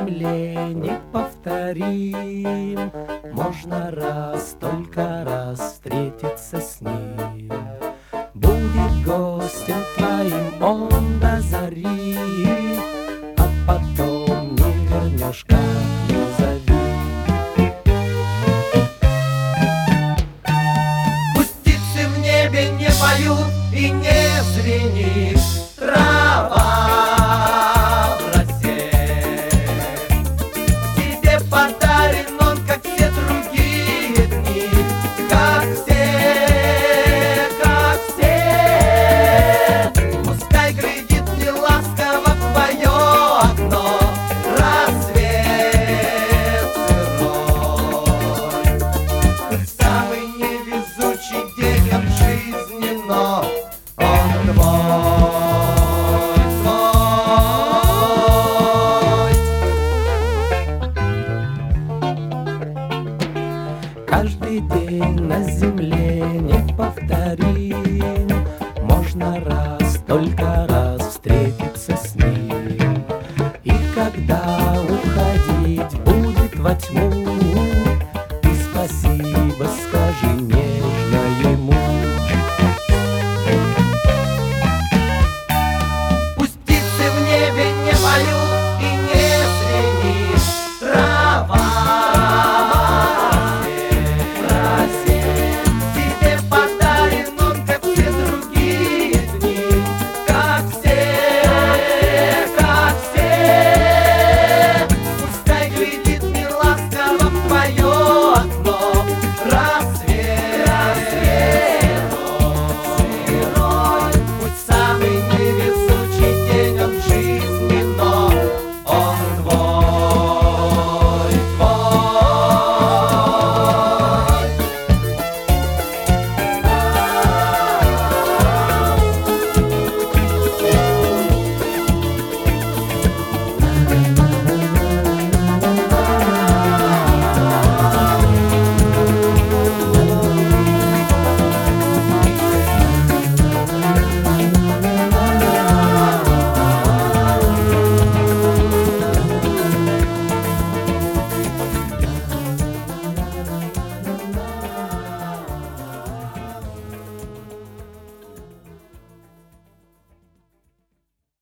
земле неповторим. Можно раз, только раз встретиться с ним. Будет гостем твоим он до зари, а потом не вернешь, как ни зови. Пусть птицы в небе не поют и не звенит трава в росе. Тебе подарен он, как все другие дни, как все, как все. Пускай глядит неласково в твое окно рассвет сырой. Самый невезучий день от жизни, но он твой, твой. Каждый день на земле неповторим. Можно раз, только раз встретиться с ним. И когда уходить будет во тьму, ты спасибо скажи мне.